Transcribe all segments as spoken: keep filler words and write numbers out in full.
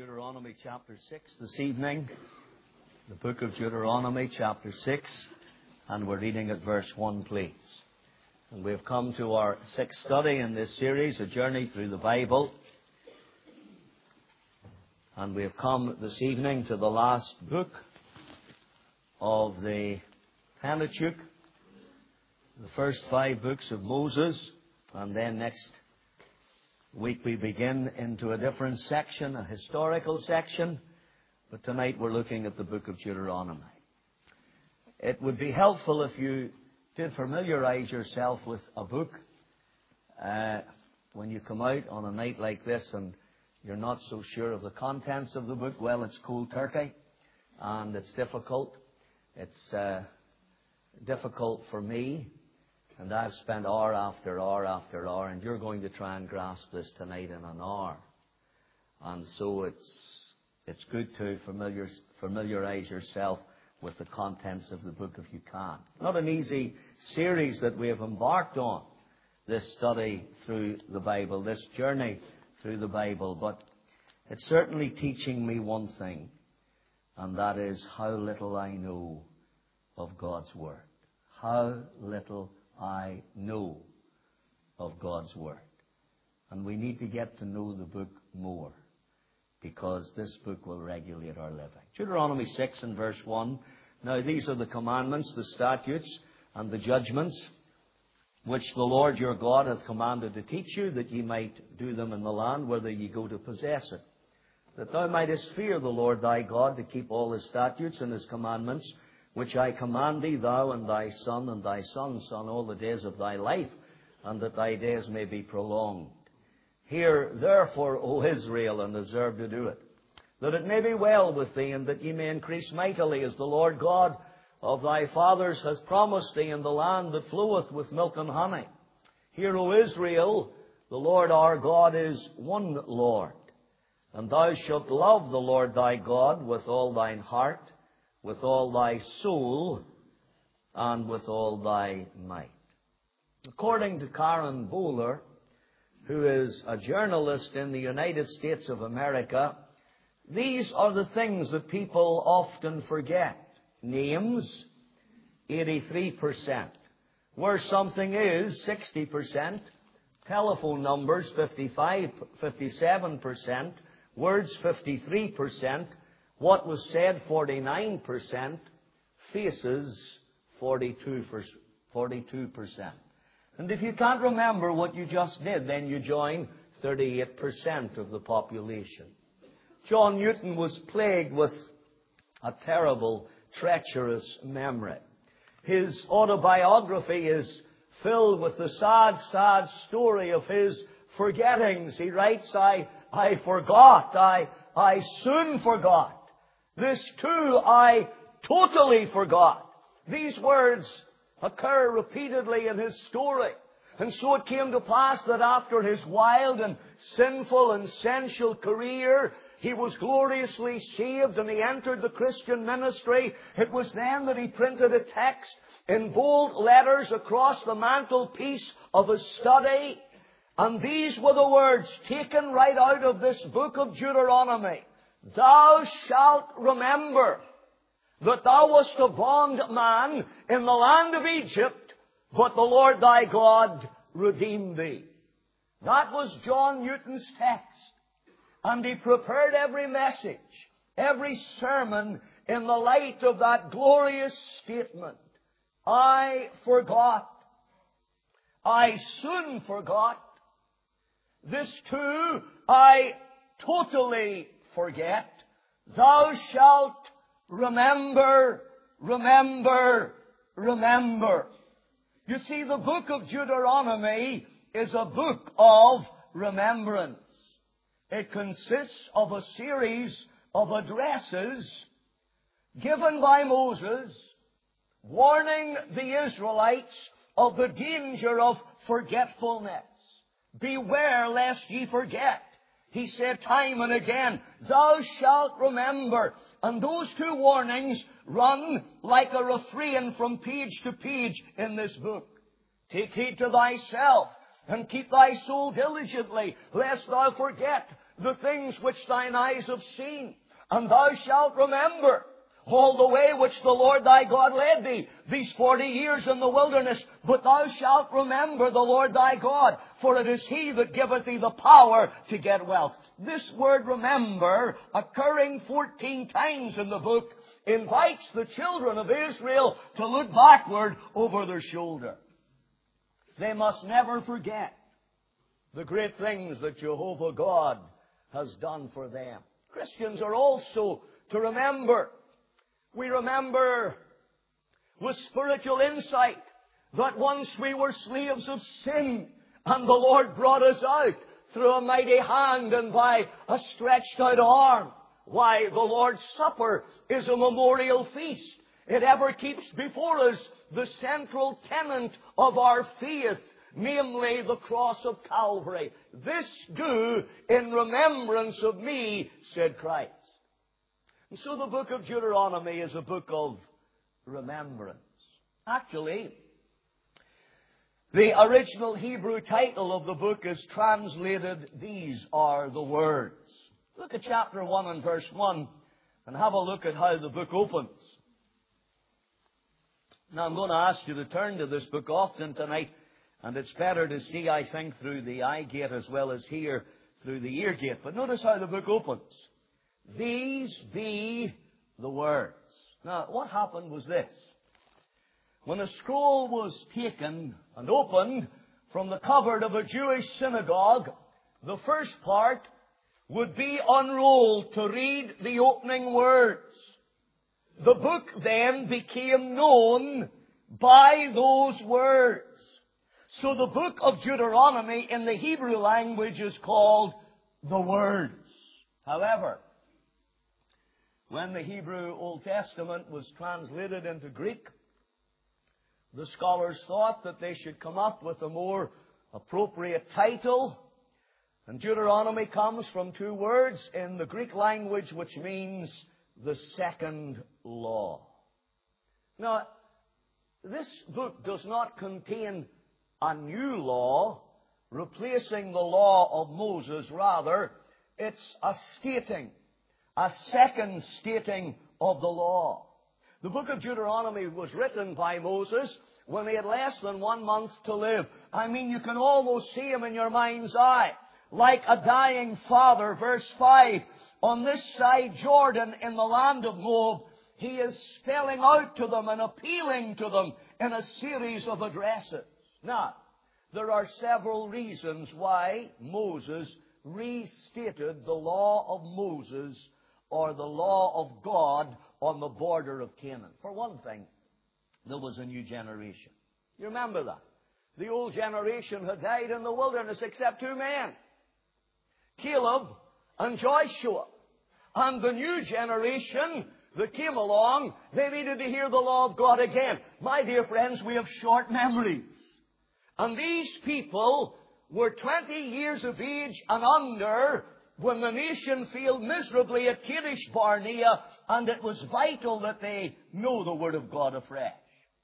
Deuteronomy chapter six this evening. The book of Deuteronomy chapter six, and we're reading at verse one, please. And we've come to our sixth study in this series, A Journey Through the Bible. And we have come this evening to the last book of the Pentateuch, the first five books of Moses, and then next week we begin into a different section, a historical section, but tonight we're looking at the book of Deuteronomy. It would be helpful if you did familiarize yourself with a book uh, when you come out on a night like this and you're not so sure of the contents of the book. Well, it's cold turkey and it's difficult. It's uh, difficult for me. And I've spent hour after hour after hour, and you're going to try and grasp this tonight in an hour. And so it's it's good to familiar, familiarize yourself with the contents of the book if you can. Not an easy series that we have embarked on, this study through the Bible, this journey through the Bible, but it's certainly teaching me one thing, and that is how little I know of God's Word. How little I know of God's Word. And we need to get to know the book more, because this book will regulate our living. Deuteronomy six and verse one. Now these are the commandments, the statutes, and the judgments, which the Lord your God hath commanded to teach you, that ye might do them in the land whither ye go to possess it. That thou mightest fear the Lord thy God, to keep all his statutes and his commandments, which I command thee, thou and thy son and thy son's son, all the days of thy life, and that thy days may be prolonged. Hear therefore, O Israel, and observe to do it, that it may be well with thee, and that ye may increase mightily, as the Lord God of thy fathers has promised thee, in the land that floweth with milk and honey. Hear, O Israel, the Lord our God is one Lord, and thou shalt love the Lord thy God with all thine heart, with all thy soul, and with all thy might. According to Karen Bowler, who is a journalist in the United States of America, these are the things that people often forget. Names, eighty-three percent. Where something is, sixty percent. Telephone numbers, fifty-five, fifty-seven percent. Words, fifty-three percent. What was said, forty-nine percent. Faces, forty-two percent. And if you can't remember what you just did, then you join thirty-eight percent of the population. John Newton was plagued with a terrible, treacherous memory. His autobiography is filled with the sad, sad story of his forgettings. He writes, I, I forgot, I, I soon forgot. This too I totally forgot. These words occur repeatedly in his story. And so it came to pass that after his wild and sinful and sensual career, he was gloriously saved and he entered the Christian ministry. It was then that he printed a text in bold letters across the mantelpiece of his study. And these were the words taken right out of this book of Deuteronomy. Thou shalt remember that thou wast a bondman in the land of Egypt, but the Lord thy God redeemed thee. That was John Newton's text. And he prepared every message, every sermon in the light of that glorious statement. I forgot. I soon forgot. This too I totally forget. Thou shalt remember, remember, remember. You see, the book of Deuteronomy is a book of remembrance. It consists of a series of addresses given by Moses, warning the Israelites of the danger of forgetfulness. Beware lest ye forget. He said time and again, thou shalt remember. And those two warnings run like a refrain from page to page in this book. Take heed to thyself, and keep thy soul diligently, lest thou forget the things which thine eyes have seen, and thou shalt remember all the way which the Lord thy God led thee these forty years in the wilderness. But thou shalt remember the Lord thy God, for it is He that giveth thee the power to get wealth. This word remember, occurring fourteen times in the book, invites the children of Israel to look backward over their shoulder. They must never forget the great things that Jehovah God has done for them. Christians are also to remember. We remember with spiritual insight that once we were slaves of sin, and the Lord brought us out through a mighty hand and by a stretched out arm. Why, the Lord's Supper is a memorial feast. It ever keeps before us the central tenet of our faith, namely the cross of Calvary. This do in remembrance of me, said Christ. And so the book of Deuteronomy is a book of remembrance. Actually, the original Hebrew title of the book is translated, These Are the Words. Look at chapter one and verse one and have a look at how the book opens. Now I'm going to ask you to turn to this book often tonight, and it's better to see, I think, through the eye gate as well as hear through the ear gate. But notice how the book opens. These be the words. Now, what happened was this. When a scroll was taken and opened from the cupboard of a Jewish synagogue, the first part would be unrolled to read the opening words. The book then became known by those words. So the book of Deuteronomy in the Hebrew language is called the Words. However, when the Hebrew Old Testament was translated into Greek, the scholars thought that they should come up with a more appropriate title. And Deuteronomy comes from two words in the Greek language, which means the second law. Now, this book does not contain a new law replacing the law of Moses. Rather, it's a stating, a second stating of the law. The book of Deuteronomy was written by Moses when he had less than one month to live. I mean, you can almost see him in your mind's eye. Like a dying father, verse five, on this side Jordan in the land of Moab, he is spelling out to them and appealing to them in a series of addresses. Now, there are several reasons why Moses restated the law of Moses or the law of God on the border of Canaan. For one thing, there was a new generation. You remember that? The old generation had died in the wilderness except two men, Caleb and Joshua. And the new generation that came along, they needed to hear the law of God again. My dear friends, we have short memories. And these people were twenty years of age and under when the nation failed miserably at Kadesh Barnea, and it was vital that they know the Word of God afresh.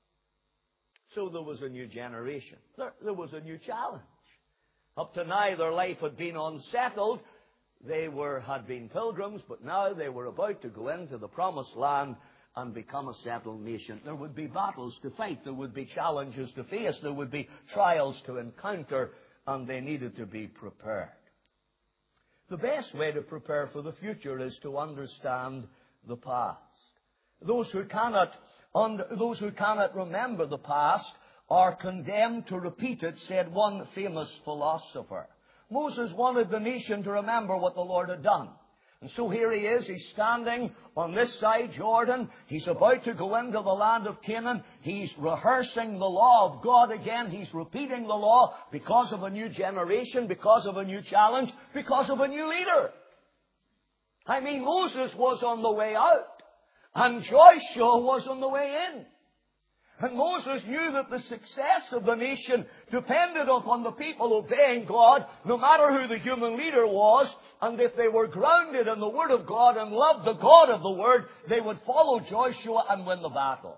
So there was a new generation. There, there was a new challenge. Up to now, their life had been unsettled. They were had been pilgrims, but now they were about to go into the promised land and become a settled nation. There would be battles to fight. There would be challenges to face. There would be trials to encounter, and they needed to be prepared. The best way to prepare for the future is to understand the past. Those who cannot, those who cannot remember the past are condemned to repeat it, said one famous philosopher. Moses wanted the nation to remember what the Lord had done. And so here he is, he's standing on this side Jordan. He's about to go into the land of Canaan. He's rehearsing the law of God again. He's repeating the law because of a new generation, because of a new challenge, because of a new leader. I mean, Moses was on the way out, and Joshua was on the way in. And Moses knew that the success of the nation depended upon the people obeying God, no matter who the human leader was. And if they were grounded in the Word of God and loved the God of the Word, they would follow Joshua and win the battle.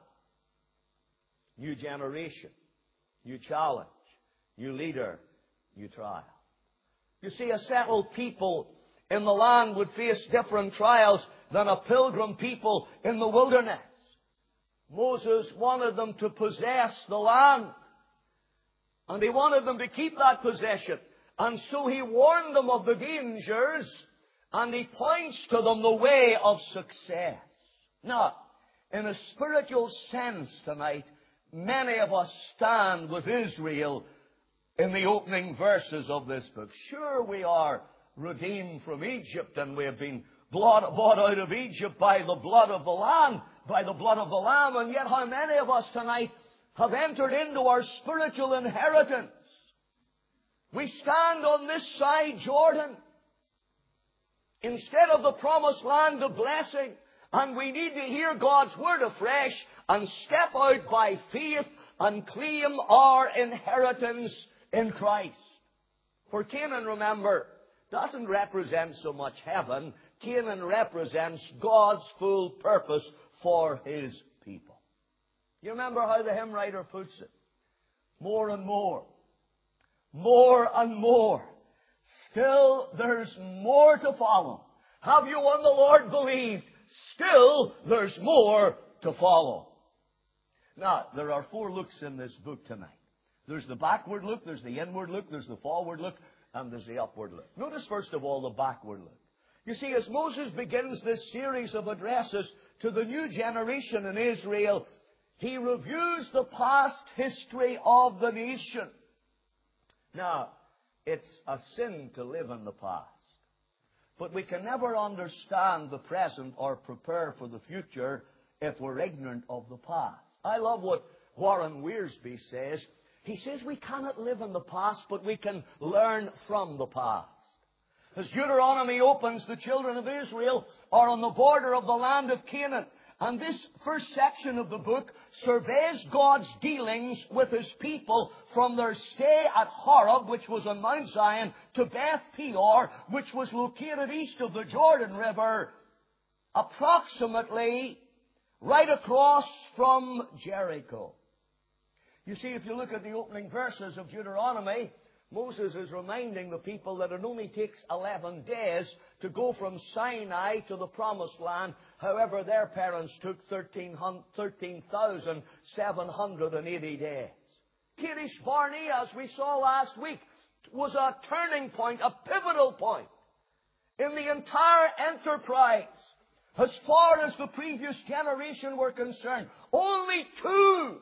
New generation, new challenge, new leader, new trial. You see, a settled people in the land would face different trials than a pilgrim people in the wilderness. Moses wanted them to possess the land. And he wanted them to keep that possession. And so he warned them of the dangers. And he points to them the way of success. Now, in a spiritual sense tonight, many of us stand with Israel in the opening verses of this book. Sure, we are redeemed from Egypt, and we have been blood, bought out of Egypt by the blood of the Lamb, by the blood of the Lamb, and yet how many of us tonight have entered into our spiritual inheritance? We stand on this side Jordan instead of the promised land of blessing, and we need to hear God's word afresh and step out by faith and claim our inheritance in Christ. For Canaan, remember, doesn't represent so much heaven. Canaan represents God's full purpose for His people. You remember how the hymn writer puts it? More and more. More and more. Still there's more to follow. Have you on the Lord believed? Still there's more to follow. Now, there are four looks in this book tonight. There's the backward look, there's the inward look, there's the forward look, and there's the upward look. Notice first of all the backward look. You see, as Moses begins this series of addresses to the new generation in Israel, he reviews the past history of the nation. Now, it's a sin to live in the past. But we can never understand the present or prepare for the future if we're ignorant of the past. I love what Warren Wiersbe says. He says we cannot live in the past, but we can learn from the past. As Deuteronomy opens, the children of Israel are on the border of the land of Canaan. And this first section of the book surveys God's dealings with His people from their stay at Horeb, which was on Mount Zion, to Beth Peor, which was located east of the Jordan River, approximately right across from Jericho. You see, if you look at the opening verses of Deuteronomy, Moses is reminding the people that it only takes eleven days to go from Sinai to the Promised Land. However, their parents took thirteen thousand seven hundred eighty days. Kadesh Barnea, as we saw last week, was a turning point, a pivotal point in the entire enterprise. As far as the previous generation were concerned, only two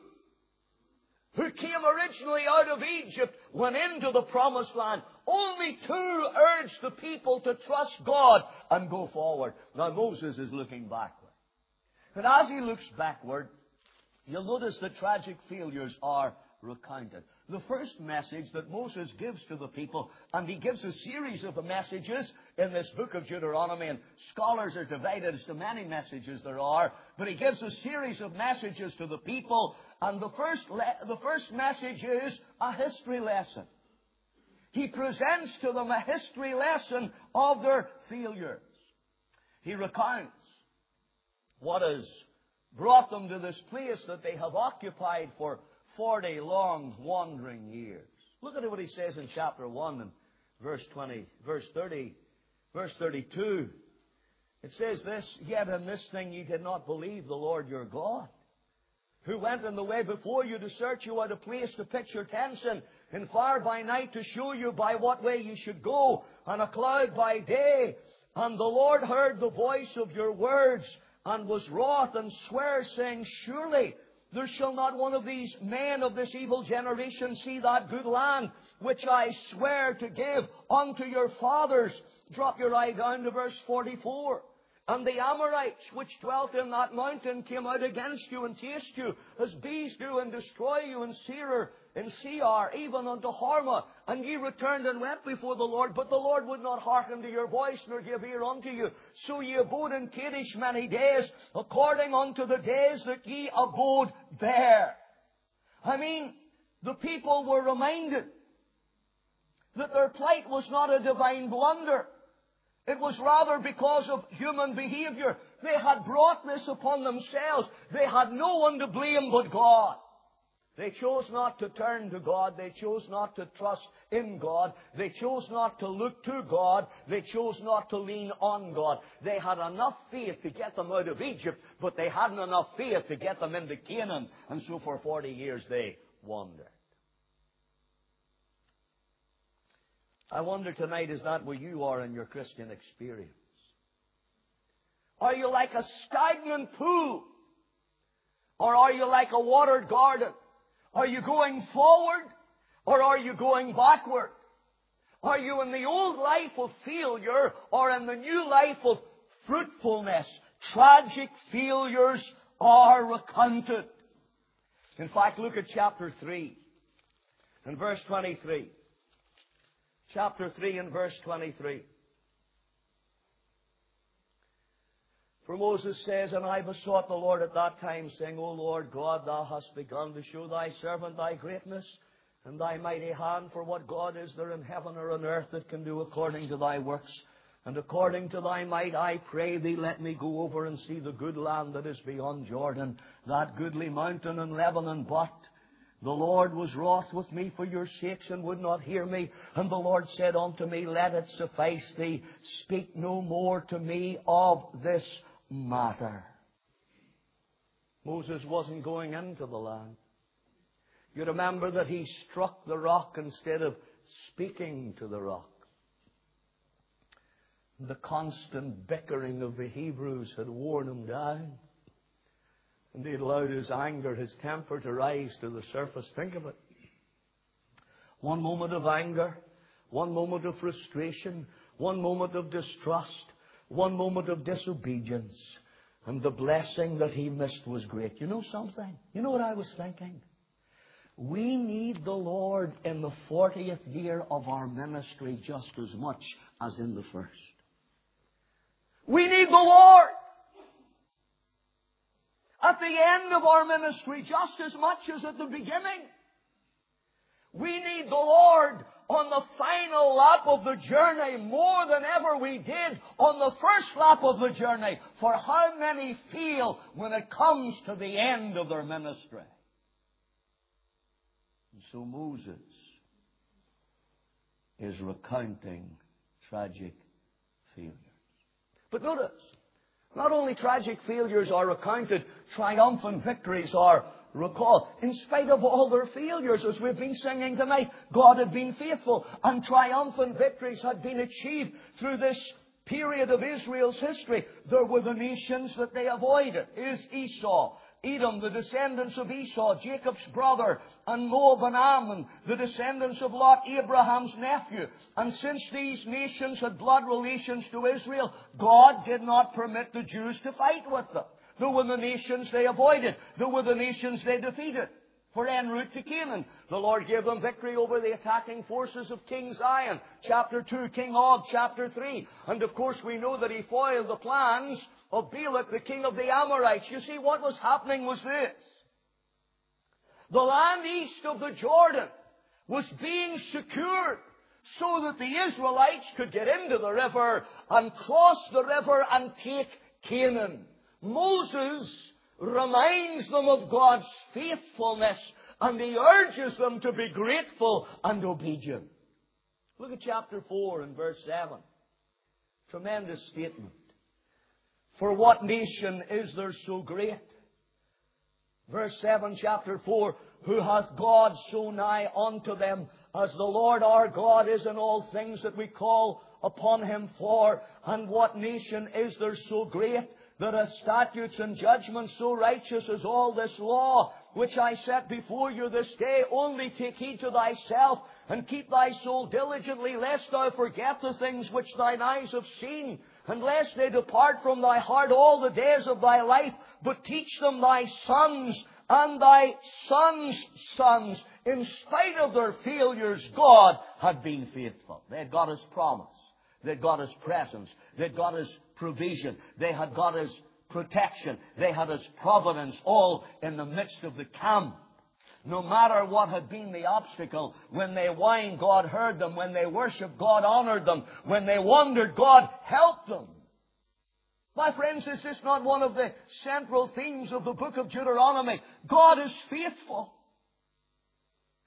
who came originally out of Egypt went into the Promised Land. Only two urged the people to trust God and go forward. Now Moses is looking backward. And as he looks backward, you'll notice that tragic failures are recounted. The first message that Moses gives to the people, and he gives a series of messages in this book of Deuteronomy, and scholars are divided as to many messages there are, but he gives a series of messages to the people, and the first, le- the first message is a history lesson. He presents to them a history lesson of their failures. He recounts what has brought them to this place that they have occupied for forty long wandering years. Look at what he says in chapter one and verse twenty, verse thirty, verse thirty-two. It says this, "Yet in this thing ye did not believe the Lord your God, who went in the way before you to search you out a place to pitch your tents in, and fire by night to show you by what way you should go, and a cloud by day. And the Lord heard the voice of your words, and was wroth, and sware, saying, Surely there shall not one of these men of this evil generation see that good land, which I swear to give unto your fathers." Drop your eye down to verse forty-four. "And the Amorites which dwelt in that mountain came out against you and chased you, as bees do, and destroy you in Seir, in Seir, even unto Hormah. And ye returned and went before the Lord, but the Lord would not hearken to your voice, nor give ear unto you. So ye abode in Kadesh many days, according unto the days that ye abode there." I mean, the people were reminded that their plight was not a divine blunder. It was rather because of human behavior. They had brought this upon themselves. They had no one to blame but God. They chose not to turn to God. They chose not to trust in God. They chose not to look to God. They chose not to lean on God. They had enough faith to get them out of Egypt, but they hadn't enough faith to get them into Canaan. And so for forty years they wandered. I wonder tonight, is that where you are in your Christian experience? Are you like a stagnant pool? Or are you like a watered garden? Are you going forward? Or are you going backward? Are you in the old life of failure or in the new life of fruitfulness? Tragic failures are recounted. In fact, look at chapter three and verse twenty-three. Chapter three and verse twenty-three. For Moses says, And I besought the Lord at that time, saying, O Lord God, Thou hast begun to show Thy servant Thy greatness and Thy mighty hand. For what God is there in heaven or on earth that can do according to Thy works? And according to Thy might, I pray Thee, let me go over and see the good land that is beyond Jordan, that goodly mountain in Lebanon. But the Lord was wroth with me for your sakes, and would not hear me. And the Lord said unto me, Let it suffice thee. Speak no more to me of this matter. Moses wasn't going into the land. You remember that he struck the rock instead of speaking to the rock. The constant bickering of the Hebrews had worn him down. And he had allowed his anger, his temper to rise to the surface. Think of it. One moment of anger, one moment of frustration, one moment of distrust, one moment of disobedience. And the blessing that he missed was great. You know something? You know what I was thinking? We need the Lord in the fortieth year of our ministry just as much as in the first. We need the Lord at the end of our ministry just as much as at the beginning. We need the Lord on the final lap of the journey more than ever we did on the first lap of the journey. For how many feel when it comes to the end of their ministry? And so Moses is recounting tragic failures. But notice, not only tragic failures are recounted, triumphant victories are recalled. In spite of all their failures, as we've been singing tonight, God had been faithful, and triumphant victories had been achieved through this period of Israel's history. There were the nations that they avoided. Is Esau, Edom, the descendants of Esau, Jacob's brother, and Moab and Ammon, the descendants of Lot, Abraham's nephew. And since these nations had blood relations to Israel, God did not permit the Jews to fight with them. There were the nations they avoided. There were the nations they defeated. For en route to Canaan, the Lord gave them victory over the attacking forces of King Zion. Chapter two, King Og, chapter three. And of course we know that he foiled the plans of Balak, the king of the Amorites. You see, what was happening was this. The land east of the Jordan was being secured so that the Israelites could get into the river and cross the river and take Canaan. Moses reminds them of God's faithfulness, and he urges them to be grateful and obedient. Look at chapter four and verse seven. Tremendous statement. For what nation is there so great? Verse seven, chapter four. Who hath God so nigh unto them, as the Lord our God is in all things that we call upon him for? And what nation is there so great, that hath statutes and judgments so righteous as all this law, which I set before you this day? Only take heed to thyself, and keep thy soul diligently, lest thou forget the things which thine eyes have seen, and lest they depart from thy heart all the days of thy life. But teach them thy sons and thy sons' sons. In spite of their failures, God had been faithful. They had got his promise. They had got his presence. They had got his provision. They had got his protection. They had his providence, all in the midst of the camp. No matter what had been the obstacle, when they whined, God heard them. When they worshipped, God honored them. When they wandered, God helped them. My friends, is this not one of the central themes of the book of Deuteronomy? God is faithful.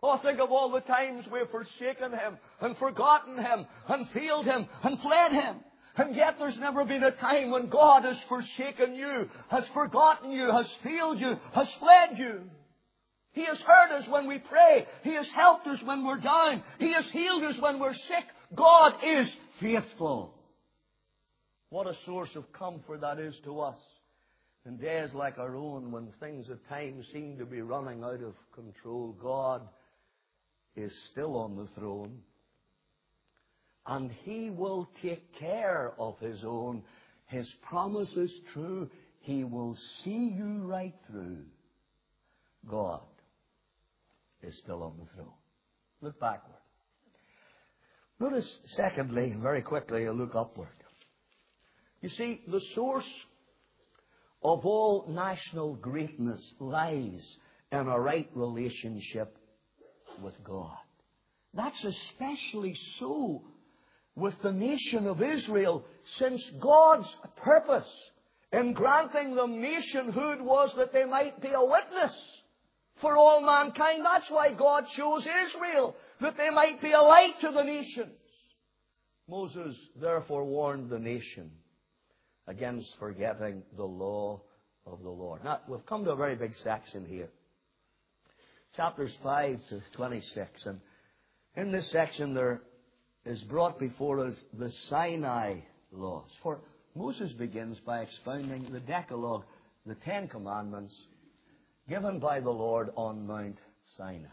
Oh, think of all the times we've forsaken Him and forgotten Him and failed Him and fled Him. And yet there's never been a time when God has forsaken you, has forgotten you, has failed you, has fled you. He has heard us when we pray. He has helped us when we're down. He has healed us when we're sick. God is faithful. What a source of comfort that is to us in days like our own, when things at times seem to be running out of control. God is still on the throne, and He will take care of His own. His promise is true. He will see you right through. God is still on the throne. Look backward. Notice, secondly, very quickly, a look upward. You see, the source of all national greatness lies in a right relationship with God. That's especially so with the nation of Israel, since God's purpose in granting them nationhood was that they might be a witness for all mankind. That's why God chose Israel, that they might be a light to the nations. Moses therefore warned the nation against forgetting the law of the Lord. Now, we've come to a very big section here. Chapters five to twenty-six. And in this section there is brought before us the Sinai laws. For Moses begins by expounding the Decalogue, the Ten Commandments, given by the Lord on Mount Sinai.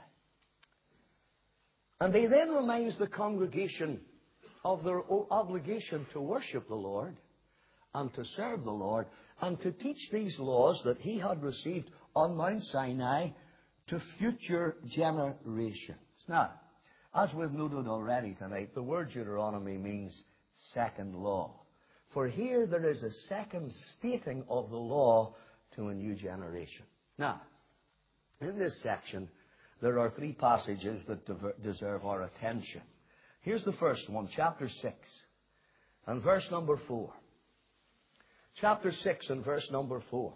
And he then reminds the congregation of their obligation to worship the Lord and to serve the Lord and to teach these laws that he had received on Mount Sinai to future generations. Now, as we've noted already tonight, the word Deuteronomy means second law. For here there is a second stating of the law to a new generation. Now, in this section, there are three passages that deserve our attention. Here's the first one, chapter six, and verse number four. Chapter six and verse number four.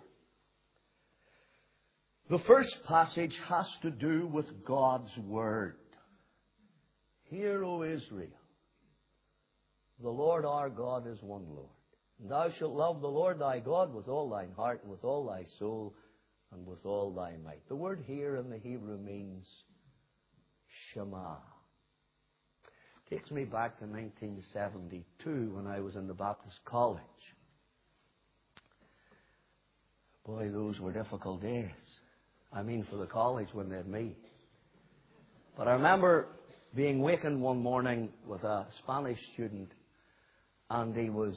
The first passage has to do with God's Word. Hear, O Israel, the Lord our God is one Lord. And thou shalt love the Lord thy God with all thine heart, and with all thy soul, and with all thy might. The word here in the Hebrew means Shema. It takes me back to nineteen seventy-two when I was in the Baptist College. Boy, those were difficult days. I mean, for the college when they had me. But I remember being wakened one morning with a Spanish student, and he was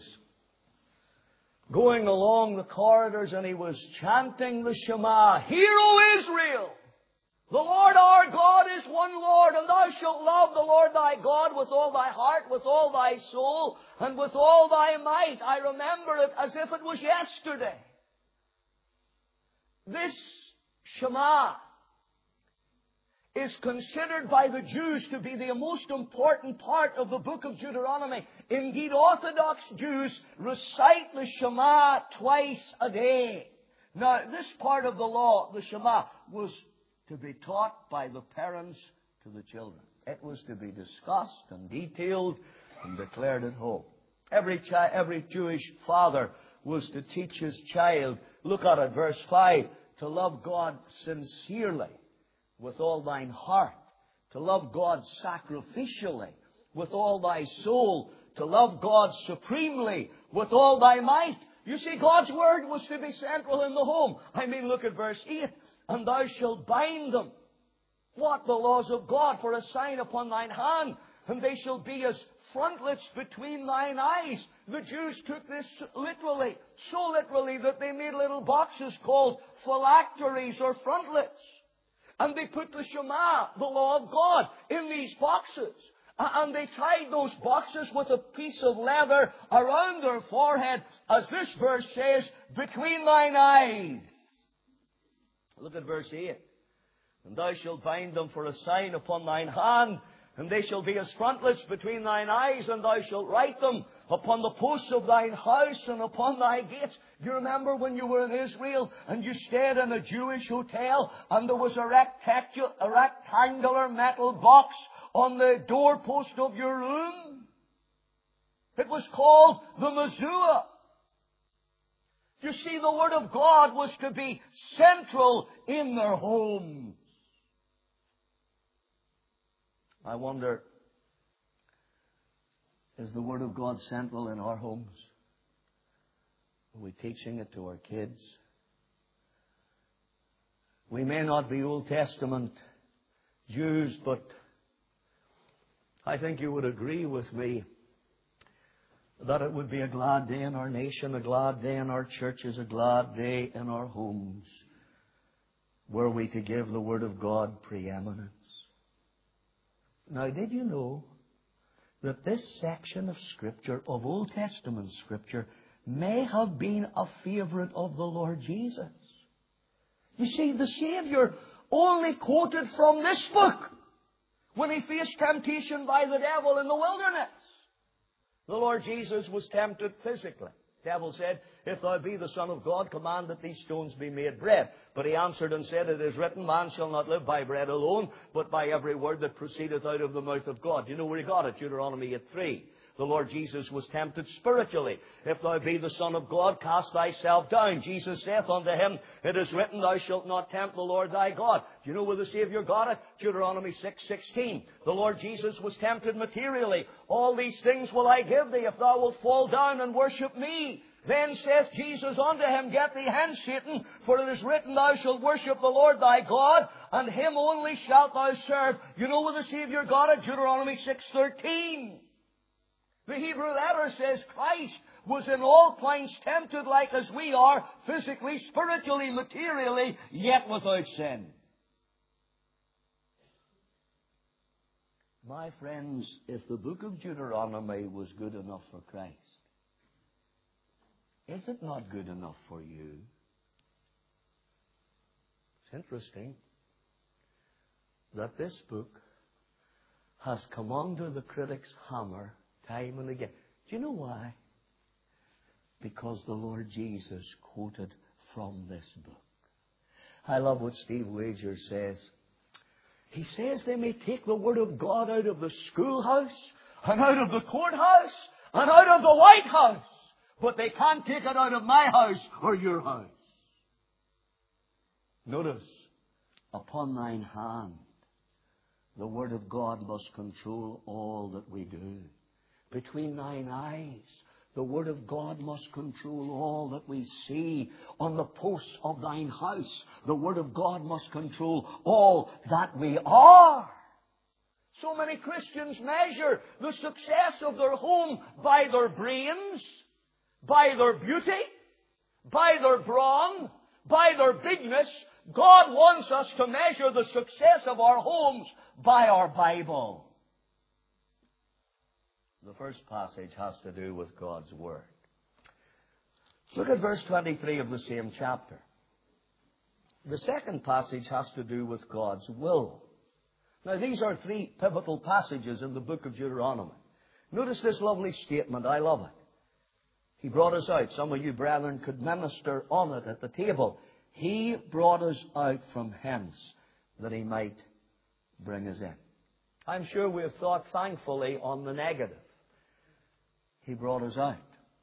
going along the corridors and he was chanting the Shema. Hear, O Israel, the Lord our God is one Lord, and thou shalt love the Lord thy God with all thy heart, with all thy soul, and with all thy might. I remember it as if it was yesterday. This Shema is considered by the Jews to be the most important part of the book of Deuteronomy. Indeed, Orthodox Jews recite the Shema twice a day. Now, this part of the law, the Shema, was to be taught by the parents to the children. It was to be discussed and detailed and declared at home. Every, chi- every Jewish father was to teach his child, look at it, verse five, to love God sincerely with all thine heart, to love God sacrificially with all thy soul, to love God supremely with all thy might. You see, God's word was to be central in the home. I mean, look at verse eight. And thou shalt bind them. What? The laws of God for a sign upon thine hand, and they shall be as frontlets between thine eyes. The Jews took this literally, so literally that they made little boxes called phylacteries or frontlets. And they put the Shema, the law of God, in these boxes. And they tied those boxes with a piece of leather around their forehead, as this verse says, between thine eyes. Look at verse eight. And thou shalt bind them for a sign upon thine hand, And they shall be as frontlets between thine eyes, and thou shalt write them upon the posts of thine house and upon thy gates. Do you remember when you were in Israel and you stayed in a Jewish hotel and there was a rectangular, a rectangular metal box on the doorpost of your room? It was called the mezuzah. You see, the Word of God was to be central in their homes. I wonder, is the Word of God central in our homes? Are we teaching it to our kids? We may not be Old Testament Jews, but I think you would agree with me that it would be a glad day in our nation, a glad day in our churches, a glad day in our homes, were we to give the Word of God preeminence. Now, did you know that this section of Scripture, of Old Testament Scripture, may have been a favourite of the Lord Jesus? You see, the Saviour only quoted from this book when He faced temptation by the devil in the wilderness. The Lord Jesus was tempted physically. The devil said, if thou be the Son of God, command that these stones be made bread. But He answered and said, it is written, man shall not live by bread alone, but by every word that proceedeth out of the mouth of God. You know where He got it? Deuteronomy eight three. The Lord Jesus was tempted spiritually. If thou be the Son of God, cast thyself down. Jesus saith unto him, it is written, thou shalt not tempt the Lord thy God. Do you know where the Saviour got it? Deuteronomy six sixteen. The Lord Jesus was tempted materially. All these things will I give thee if thou wilt fall down and worship me. Then saith Jesus unto him, get thee hence, Satan, for it is written, thou shalt worship the Lord thy God, and Him only shalt thou serve. You know where the Saviour got it? Deuteronomy six thirteen. The Hebrew letter says Christ was in all points tempted like as we are, physically, spiritually, materially, yet without sin. My friends, if the book of Deuteronomy was good enough for Christ, is it not good enough for you? It's interesting that this book has come under the critic's hammer time and again. Do you know why? Because the Lord Jesus quoted from this book. I love what Steve Wager says. He says they may take the Word of God out of the schoolhouse and out of the courthouse and out of the White House, but they can't take it out of my house or your house. Notice, upon thine hand, the Word of God must control all that we do. Between thine eyes, the Word of God must control all that we see. On the posts of thine house, the Word of God must control all that we are. So many Christians measure the success of their home by their brains, by their beauty, by their brawn, by their bigness. God wants us to measure the success of our homes by our Bible. The first passage has to do with God's Word. Look at verse twenty-three of the same chapter. The second passage has to do with God's will. Now, these are three pivotal passages in the book of Deuteronomy. Notice this lovely statement. I love it. He brought us out. Some of you brethren could minister on it at the table. He brought us out from hence that He might bring us in. I'm sure we have thought thankfully on the negative. He brought us out.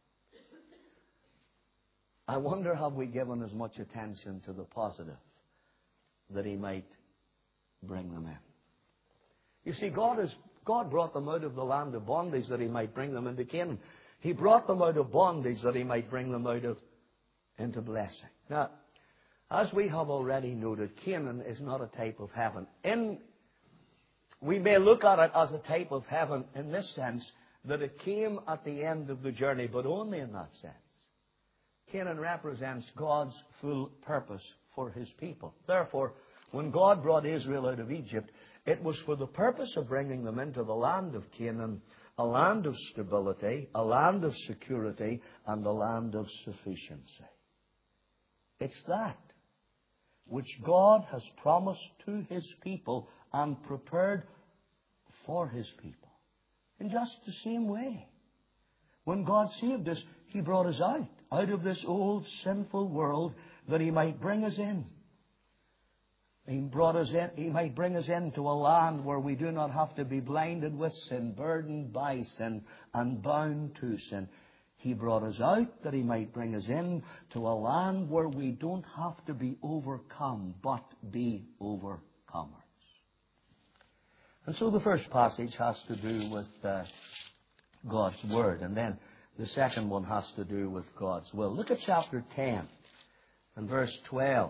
I wonder, have we given as much attention to the positive that He might bring them in? You see, God is, God brought them out of the land of bondage that He might bring them into Canaan. He brought them out of bondage that He might bring them out of into blessing. Now, as we have already noted, Canaan is not a type of heaven. In, we may look at it as a type of heaven in this sense, that it came at the end of the journey, but only in that sense. Canaan represents God's full purpose for His people. Therefore, when God brought Israel out of Egypt, it was for the purpose of bringing them into the land of Canaan, a land of stability, a land of security, and a land of sufficiency. It's that which God has promised to His people and prepared for His people. In just the same way. When God saved us, He brought us out, out of this old sinful world, that He might bring us in. He brought us in, He might bring us into a land where we do not have to be blinded with sin, burdened by sin, and bound to sin. He brought us out that He might bring us in to a land where we don't have to be overcome, but be overcomers. And so the first passage has to do with uh, God's Word, and then the second one has to do with God's will. Look at chapter ten and verse twelve.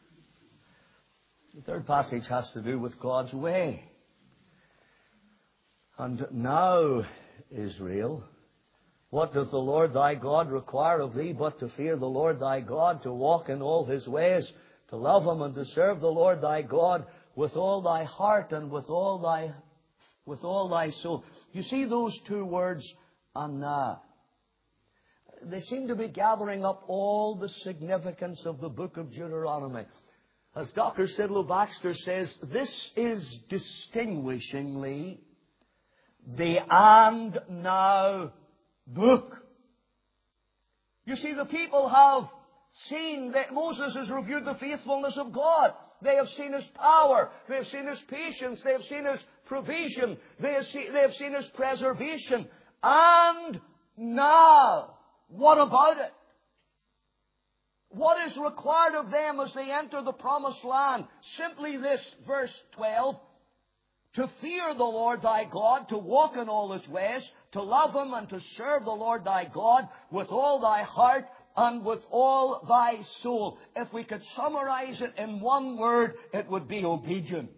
The third passage has to do with God's way. And now, Israel, what doth the Lord thy God require of thee but to fear the Lord thy God, to walk in all His ways, to love Him and to serve the Lord thy God with all thy heart and with all thy with all thy soul. You see those two words, anah. They seem to be gathering up all the significance of the book of Deuteronomy. As Doctor Sidlow Baxter says, this is distinguishingly the and now book. You see, the people have seen that Moses has reviewed the faithfulness of God. They have seen His power. They have seen His patience. They have seen His provision. They have seen, they have seen His preservation. And now, what about it? What is required of them as they enter the promised land? Simply this, verse twelve. To fear the Lord thy God, to walk in all His ways, to love Him and to serve the Lord thy God with all thy heart and with all thy soul. If we could summarize it in one word, it would be obedience.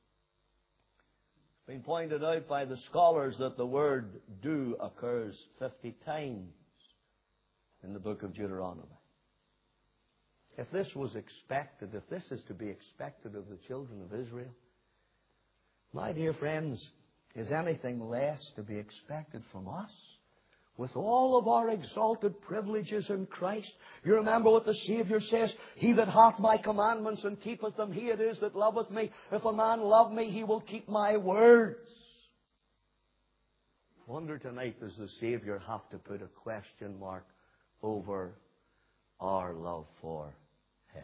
It's been pointed out by the scholars that the word do occurs fifty times in the book of Deuteronomy. If this was expected, if this is to be expected of the children of Israel, my dear friends, is anything less to be expected from us? With all of our exalted privileges in Christ. You remember what the Savior says, He that hath my commandments and keepeth them, he it is that loveth me. If a man love me, he will keep my words. I wonder tonight, does the Savior have to put a question mark over our love for Him?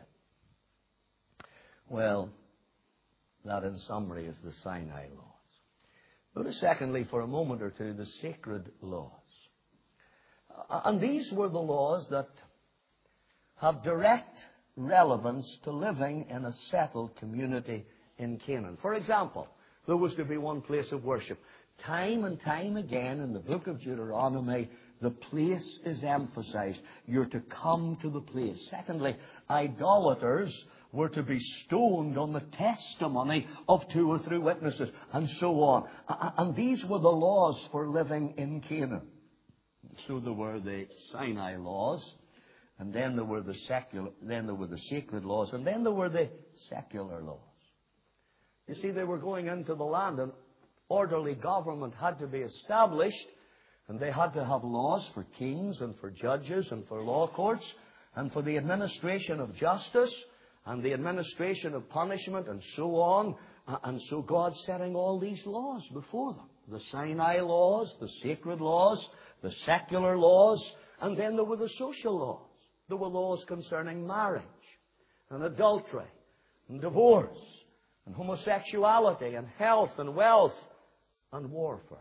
Well, that in summary is the Sinai laws. Notice secondly, for a moment or two, the sacred laws. And these were the laws that have direct relevance to living in a settled community in Canaan. For example, there was to be one place of worship. Time and time again in the book of Deuteronomy, the place is emphasized. You're to come to the place. Secondly, idolaters were to be stoned on the testimony of two or three witnesses, and so on. And these were the laws for living in Canaan. So there were the Sinai laws, and then there were the secular, then there were the sacred laws, and then there were the secular laws. You see, they were going into the land, and orderly government had to be established, and they had to have laws for kings and for judges and for law courts and for the administration of justice and the administration of punishment and so on. And so God's setting all these laws before them. The Sinai laws, the sacred laws, the secular laws, and then there were the social laws. There were laws concerning marriage and adultery and divorce and homosexuality and health and wealth and warfare.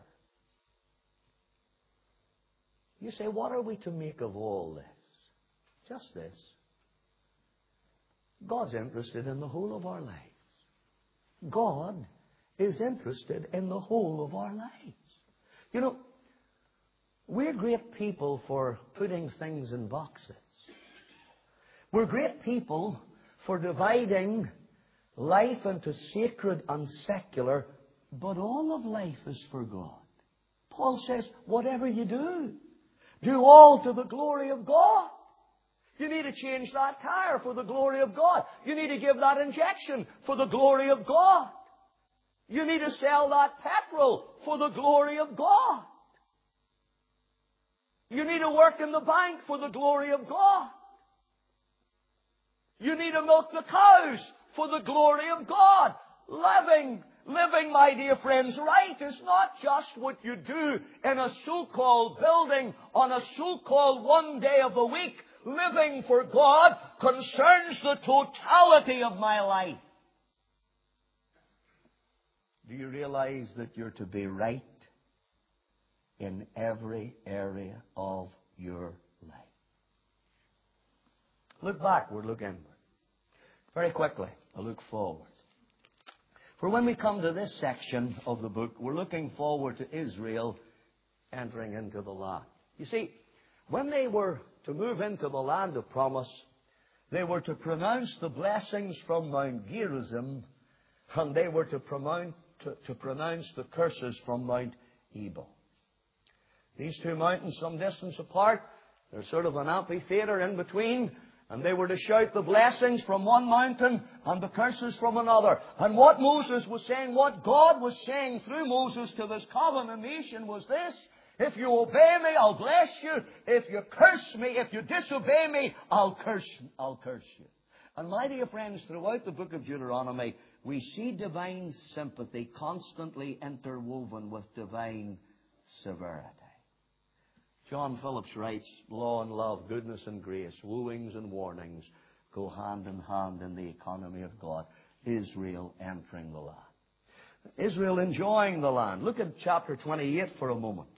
You say, what are we to make of all this? Just this. God's interested in the whole of our lives. God is interested in the whole of our lives. You know, we're great people for putting things in boxes. We're great people for dividing life into sacred and secular, but all of life is for God. Paul says, whatever you do, do all to the glory of God. You need to change that tire for the glory of God. You need to give that injection for the glory of God. You need to sell that petrol for the glory of God. You need to work in the bank for the glory of God. You need to milk the cows for the glory of God. Living Living, my dear friends, right is not just what you do in a so-called building on a so-called one day of the week. Living for God concerns the totality of my life. Do you realize that you're to be right in every area of your life? Look backward, look inward. Very quickly, I look forward. For when we come to this section of the book, we're looking forward to Israel entering into the land. You see, when they were to move into the land of promise, they were to pronounce the blessings from Mount Gerizim, and they were to pronounce, to, to pronounce the curses from Mount Ebal. These two mountains, some distance apart, there's sort of an amphitheater in between, and they were to shout the blessings from one mountain and the curses from another. And what Moses was saying, what God was saying through Moses to this covenant nation was this: if you obey me, I'll bless you. If you curse me, if you disobey me, I'll curse, I'll curse you. And my dear friends, throughout the book of Deuteronomy, we see divine sympathy constantly interwoven with divine severity. John Phillips writes, law and love, goodness and grace, wooings and warnings go hand in hand in the economy of God. Israel entering the land. Israel enjoying the land. Look at chapter twenty-eight for a moment.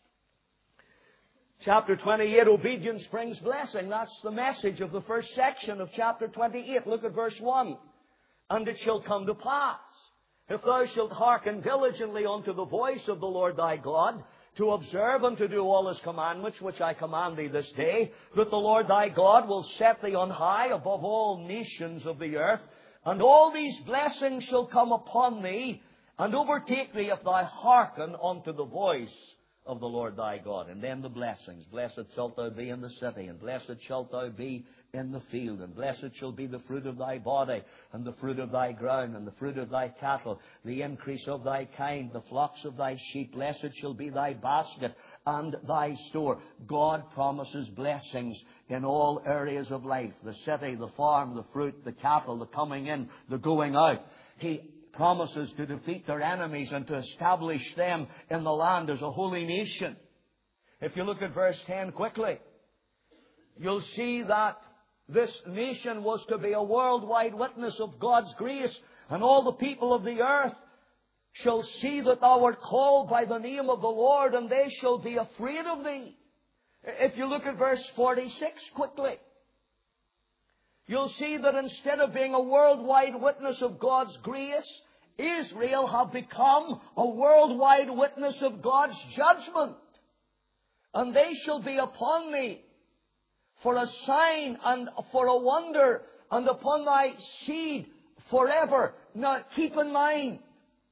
Chapter twenty-eight, obedience brings blessing. That's the message of the first section of chapter twenty-eight. Look at verse one. And it shall come to pass, if thou shalt hearken diligently unto the voice of the Lord thy God, to observe and to do all His commandments, which I command thee this day, that the Lord thy God will set thee on high above all nations of the earth, and all these blessings shall come upon thee, and overtake thee if thou hearken unto the voice of the Lord thy God. And then the blessings. Blessed shalt thou be in the city, and blessed shalt thou be in the field, and blessed shall be the fruit of thy body, and the fruit of thy ground, and the fruit of thy cattle, the increase of thy kind, the flocks of thy sheep. Blessed shall be thy basket and thy store. God promises blessings in all areas of life. The city, the farm, the fruit, the cattle, the coming in, the going out. He promises to defeat their enemies and to establish them in the land as a holy nation. If you look at verse ten quickly, you'll see that this nation was to be a worldwide witness of God's grace, and all the people of the earth shall see that thou art called by the name of the Lord, and they shall be afraid of thee. If you look at verse forty-six quickly, you'll see that instead of being a worldwide witness of God's grace, Israel have become a worldwide witness of God's judgment. And they shall be upon thee for a sign and for a wonder, and upon thy seed forever. Now keep in mind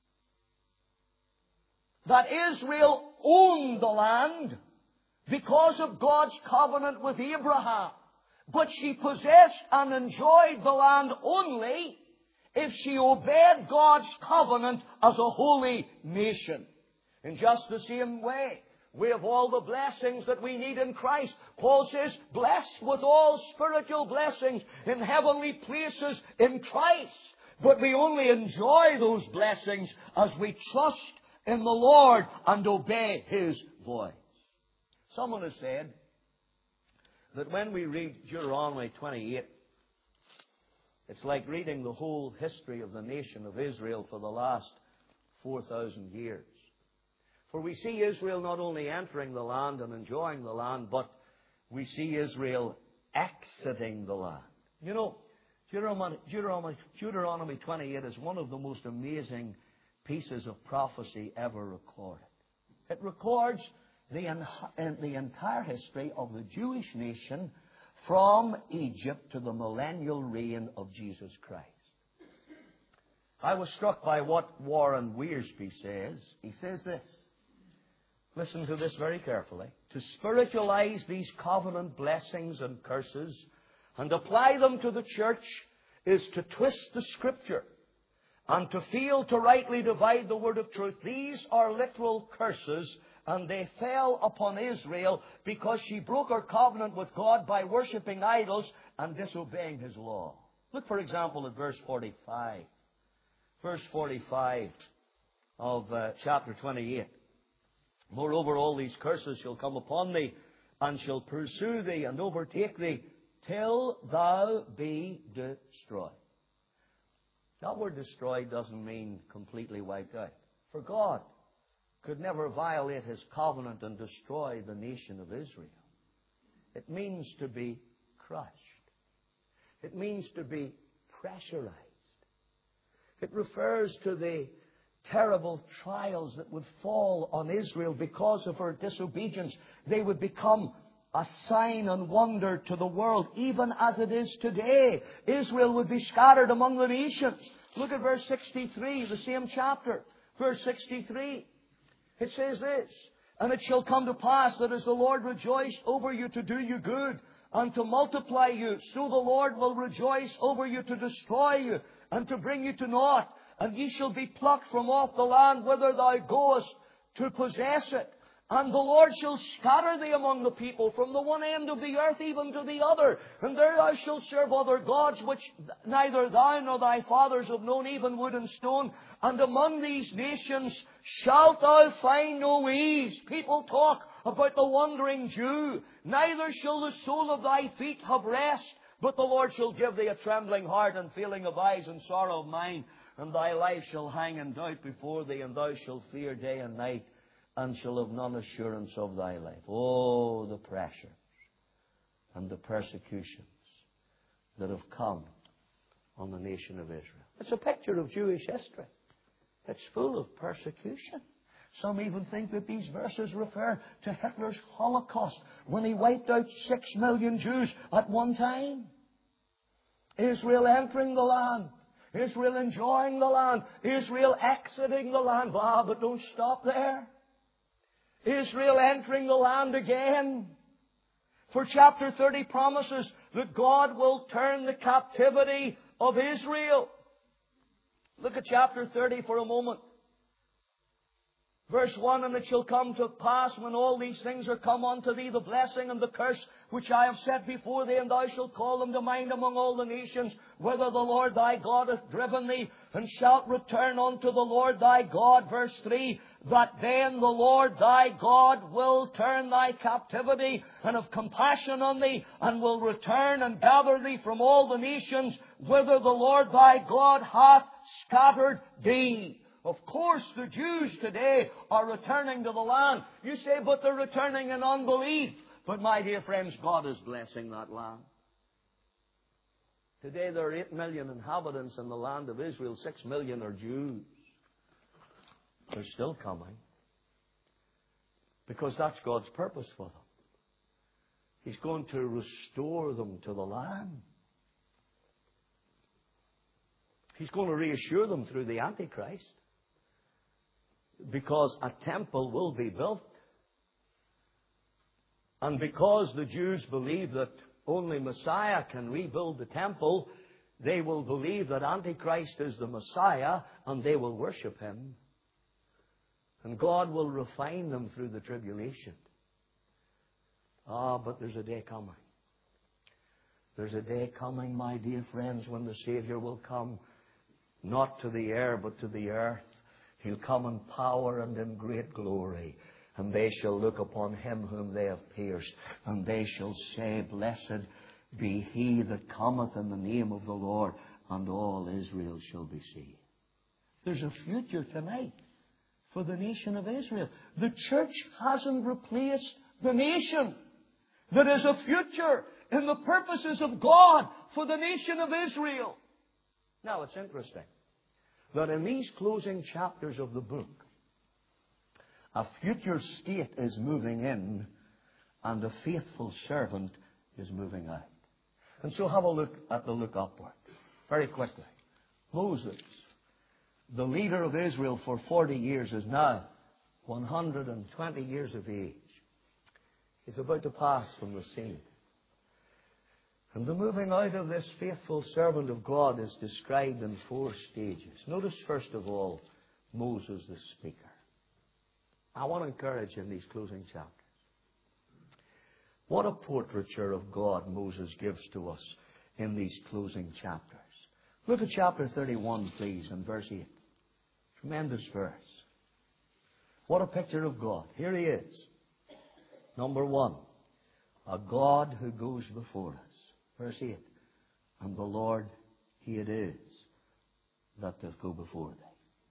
that Israel owned the land because of God's covenant with Abraham. But she possessed and enjoyed the land only if she obeyed God's covenant as a holy nation. In just the same way, we have all the blessings that we need in Christ. Paul says, blessed with all spiritual blessings in heavenly places in Christ. But we only enjoy those blessings as we trust in the Lord and obey His voice. Someone has said that when we read Deuteronomy twenty-eight, it's like reading the whole history of the nation of Israel for the last four thousand years. For we see Israel not only entering the land and enjoying the land, but we see Israel exiting the land. You know, Deuteronomy, Deuteronomy, Deuteronomy twenty-eight is one of the most amazing pieces of prophecy ever recorded. It records the, the entire history of the Jewish nation from Egypt to the millennial reign of Jesus Christ. I was struck by what Warren Wiersbe says. He says this. Listen to this very carefully. To spiritualize these covenant blessings and curses and apply them to the church is to twist the Scripture and to fail to rightly divide the word of truth. These are literal curses, and they fell upon Israel because she broke her covenant with God by worshipping idols and disobeying His law. Look, for example, at verse forty-five. Verse forty-five of uh, chapter twenty-eight. Moreover, all these curses shall come upon thee, and shall pursue thee, and overtake thee, till thou be destroyed. That word destroyed doesn't mean completely wiped out. For God could never violate His covenant and destroy the nation of Israel. It means to be crushed. It means to be pressurized. It refers to the terrible trials that would fall on Israel because of her disobedience. They would become a sign and wonder to the world, even as it is today. Israel would be scattered among the nations. Look at verse sixty-three, the same chapter. Verse sixty-three. It says this, and it shall come to pass that as the Lord rejoiced over you to do you good and to multiply you, so the Lord will rejoice over you to destroy you and to bring you to naught. And ye shall be plucked from off the land whither thou goest to possess it. And the Lord shall scatter thee among the people from the one end of the earth even to the other. And there thou shalt serve other gods which neither thou nor thy fathers have known, even wood and stone. And among these nations shalt thou find no ease. People talk about the wandering Jew. Neither shall the sole of thy feet have rest. But the Lord shall give thee a trembling heart and failing of eyes and sorrow of mind. And thy life shall hang in doubt before thee, and thou shalt fear day and night, and shall have none assurance of thy life. Oh, the pressures and the persecutions that have come on the nation of Israel. It's a picture of Jewish history. It's full of persecution. Some even think that these verses refer to Hitler's Holocaust, when he wiped out six million Jews at one time. Israel entering the land. Israel enjoying the land. Israel exiting the land. Ah, but don't stop there. Israel entering the land again. For chapter thirty promises that God will turn the captivity of Israel. Look at chapter thirty for a moment. Verse one, and it shall come to pass when all these things are come unto thee, the blessing and the curse which I have set before thee, and thou shalt call them to mind among all the nations, whither the Lord thy God hath driven thee, and shalt return unto the Lord thy God. Verse three, that then the Lord thy God will turn thy captivity and have compassion on thee, and will return and gather thee from all the nations, whither the Lord thy God hath scattered thee. Of course, the Jews today are returning to the land. You say, but they're returning in unbelief. But my dear friends, God is blessing that land. Today there are eight million inhabitants in the land of Israel. Six million are Jews. They're still coming. Because that's God's purpose for them. He's going to restore them to the land. He's going to reassure them through the Antichrist. Because a temple will be built. And because the Jews believe that only Messiah can rebuild the temple, they will believe that Antichrist is the Messiah, and they will worship him. And God will refine them through the tribulation. Ah, but there's a day coming. There's a day coming, my dear friends, when the Savior will come, not to the air, but to the earth. He'll come in power and in great glory. And they shall look upon him whom they have pierced. And they shall say, blessed be he that cometh in the name of the Lord. And all Israel shall be saved. There's a future tonight for the nation of Israel. The church hasn't replaced the nation. There is a future in the purposes of God for the nation of Israel. Now, it's interesting that in these closing chapters of the book, a future state is moving in and a faithful servant is moving out. And so have a look at the look upward very quickly. Moses, the leader of Israel for forty years, is now one hundred twenty years of age. He's about to pass from the scene. And the moving out of this faithful servant of God is described in four stages. Notice, first of all, Moses the speaker. I want to encourage you in these closing chapters. What a portraiture of God Moses gives to us in these closing chapters. Look at chapter thirty-one, please, and verse eight. Tremendous verse. What a picture of God. Here He is. Number one, a God who goes before us. Verse eight. And the Lord, He it is that doth go before thee.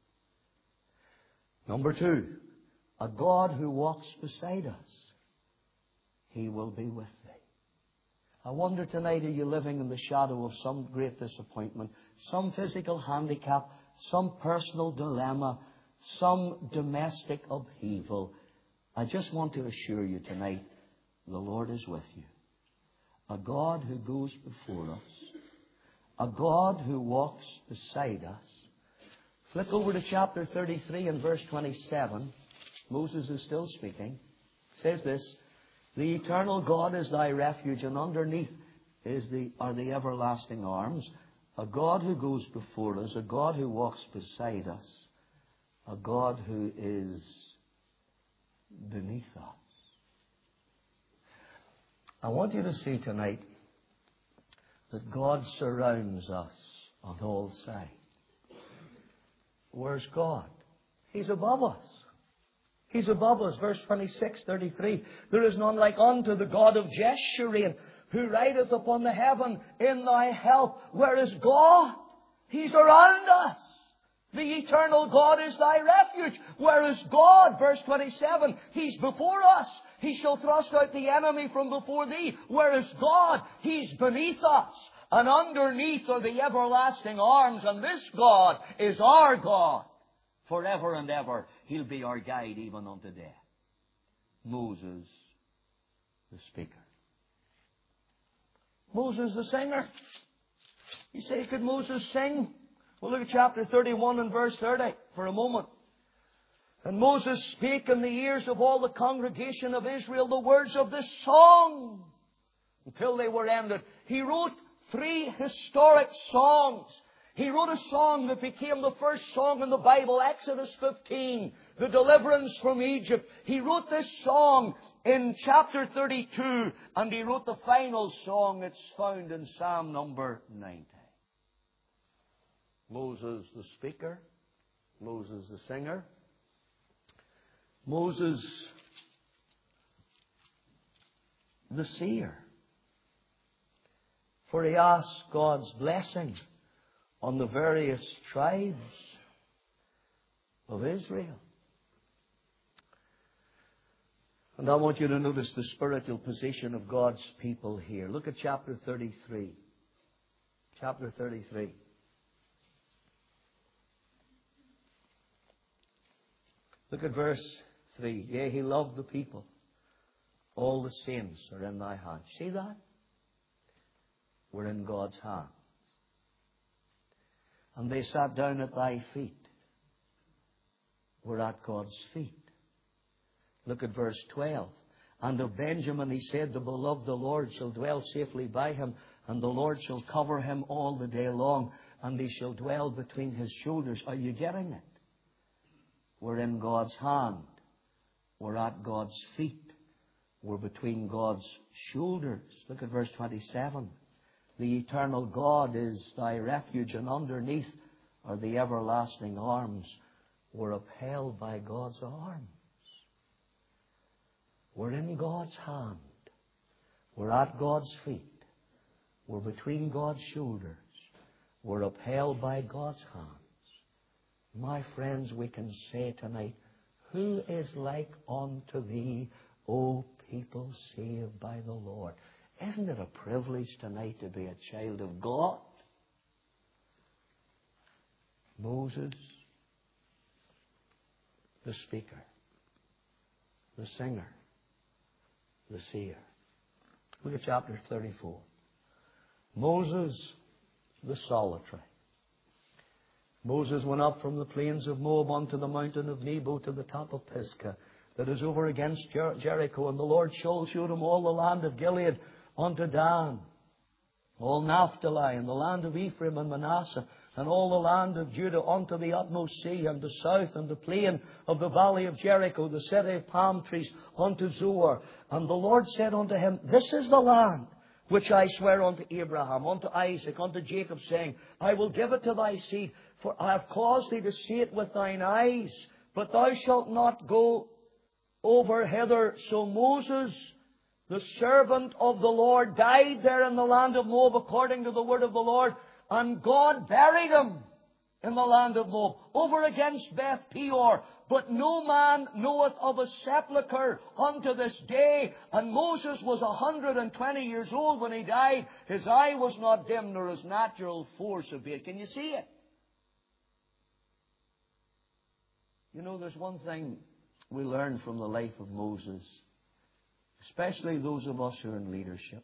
Number two, a God who walks beside us. He will be with thee. I wonder tonight, are you living in the shadow of some great disappointment, some physical handicap, some personal dilemma, some domestic upheaval? I just want to assure you tonight, the Lord is with you. A God who goes before us. A God who walks beside us. Flip over to chapter thirty-three and verse twenty-seven. Moses is still speaking. It says this, the eternal God is thy refuge, and underneath is the, are the everlasting arms. A God who goes before us, a God who walks beside us, a God who is beneath us. I want you to see tonight that God surrounds us on all sides. Where's God? He's above us. He's above us. Verse twenty-six, thirty-three. There is none like unto the God of Jeshurun, who rideth upon the heaven in thy help. Where is God? He's around us. The eternal God is thy refuge. Where is God? Verse twenty-seven. He's before us. He shall thrust out the enemy from before thee. Where is God? He's beneath us. And underneath are the everlasting arms. And this God is our God. Forever and ever, He'll be our guide even unto death. Moses, the speaker. Moses, the singer. You say, could Moses sing? Well, look at chapter thirty-one and verse thirty for a moment. And Moses spake in the ears of all the congregation of Israel the words of this song until they were ended. He wrote three historic songs. He wrote a song that became the first song in the Bible, Exodus fifteen, the deliverance from Egypt. He wrote this song in chapter thirty-two, and he wrote the final song that's found in Psalm number ninety. Moses the speaker, Moses the singer, Moses the seer. For he asked God's blessing on the various tribes of Israel. And I want you to notice the spiritual position of God's people here. Look at chapter thirty-three. Chapter thirty-three. Look at verse three. Yea, He loved the people. All the saints are in thy hand. See that? We're in God's hand. And they sat down at thy feet. We're at God's feet. Look at verse twelve. And of Benjamin he said, the beloved the Lord shall dwell safely by him, and the Lord shall cover him all the day long, and he shall dwell between his shoulders. Are you getting it? We're in God's hand. We're at God's feet. We're between God's shoulders. Look at verse twenty-seven. The eternal God is thy refuge, and underneath are the everlasting arms. We're upheld by God's arms. We're in God's hand. We're at God's feet. We're between God's shoulders. We're upheld by God's hands. My friends, we can say tonight, who is like unto thee, O people saved by the Lord? Isn't it a privilege tonight to be a child of God? Moses, the speaker, the singer, the seer. Look at chapter thirty-four. Moses, the solitary. Moses went up from the plains of Moab unto the mountain of Nebo to the top of Pisgah, that is over against Jer- Jericho. And the Lord showed him all the land of Gilead unto Dan, all Naphtali, and the land of Ephraim and Manasseh, and all the land of Judah unto the utmost sea, and the south, and the plain of the valley of Jericho, the city of palm trees, unto Zoar. And the Lord said unto him, this is the land which I swear unto Abraham, unto Isaac, unto Jacob, saying, I will give it to thy seed, for I have caused thee to see it with thine eyes, but thou shalt not go over hither. So Moses, the servant of the Lord, died there in the land of Moab according to the word of the Lord, and God buried him in the land of Moab, over against Beth Peor. But no man knoweth of a sepulchre unto this day. And Moses was a hundred and twenty years old when he died. His eye was not dim, nor his natural force abated. Can you see it? You know, there's one thing we learn from the life of Moses, especially those of us who are in leadership.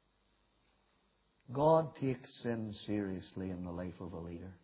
God takes sin seriously in the life of a leader.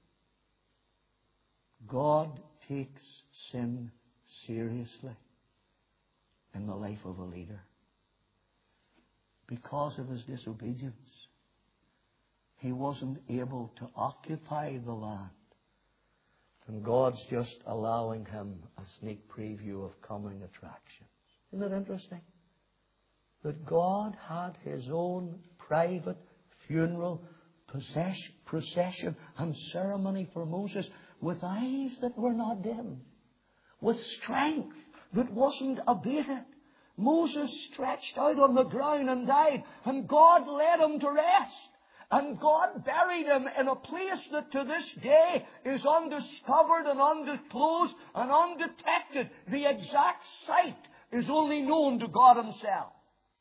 God takes sin seriously in the life of a leader. Because of his disobedience, he wasn't able to occupy the land. And God's just allowing him a sneak preview of coming attractions. Isn't it interesting? That God had his own private funeral procession, procession and ceremony for Moses, with eyes that were not dim, with strength that wasn't abated. Moses stretched out on the ground and died, and God led him to rest. And God buried him in a place that to this day is undiscovered and undisclosed and undetected. The exact site is only known to God himself.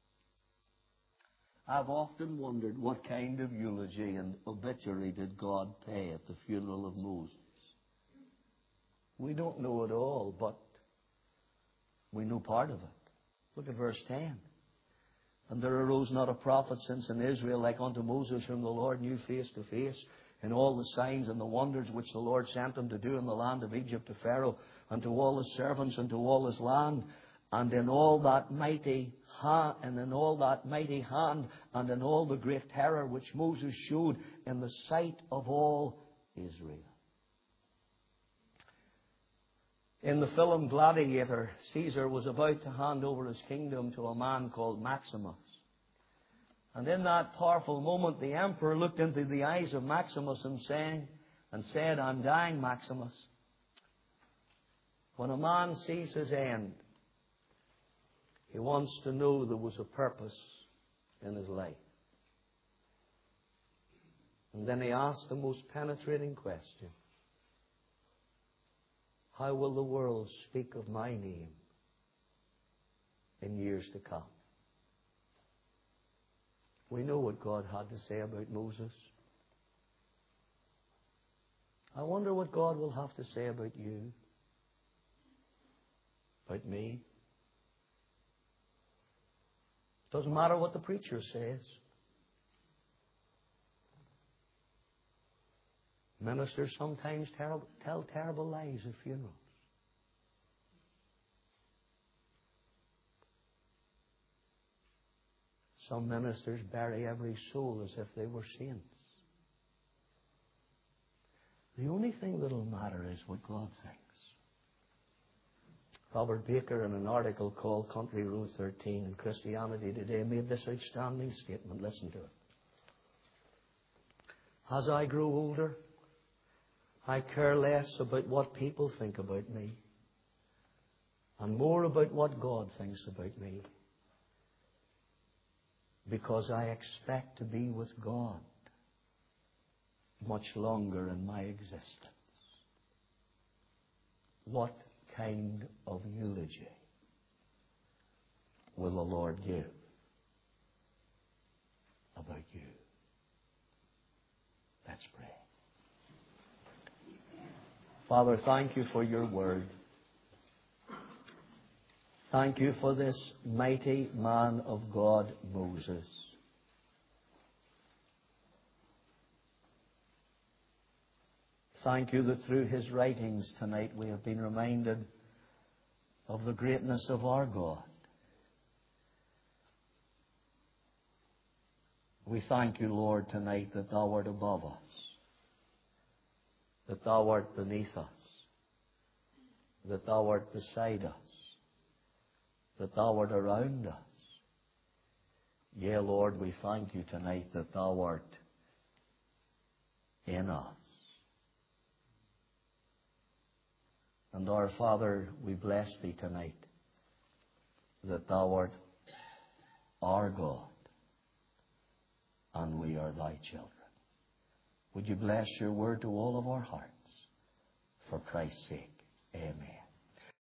I've often wondered what kind of eulogy and obituary did God pay at the funeral of Moses. We don't know it all, but we know part of it. Look at verse ten. And there arose not a prophet since in Israel like unto Moses, whom the Lord knew face to face, in all the signs and the wonders which the Lord sent him to do in the land of Egypt to Pharaoh, and to all his servants, and to all his land, and in all that mighty hand, and in all that mighty hand, and in all the great terror which Moses showed in the sight of all Israel. In the film Gladiator, Caesar was about to hand over his kingdom to a man called Maximus. And in that powerful moment, the emperor looked into the eyes of Maximus and sang, and said, I'm dying, Maximus. When a man sees his end, he wants to know there was a purpose in his life. And then he asked the most penetrating question. How will the world speak of my name in years to come? We know what God had to say about Moses. I wonder what God will have to say about you, about me. Doesn't matter what the preacher says. Ministers sometimes terrible, tell terrible lies at funerals. Some ministers bury every soul as if they were saints. The only thing that will matter is what God thinks. Robert Baker, in an article called Country Road thirteen in Christianity Today, made this outstanding statement. Listen to it. As I grow older, I care less about what people think about me and more about what God thinks about me, because I expect to be with God much longer in my existence. What kind of eulogy will the Lord give about you? Let's pray. Father, thank you for your word. Thank you for this mighty man of God, Moses. Thank you that through his writings tonight we have been reminded of the greatness of our God. We thank you, Lord, tonight that thou art above us, that thou art beneath us, that thou art beside us, that thou art around us. Yea, Lord, we thank you tonight that thou art in us. And our Father, we bless thee tonight that thou art our God and we are thy children. Would you bless your word to all of our hearts for Christ's sake. Amen.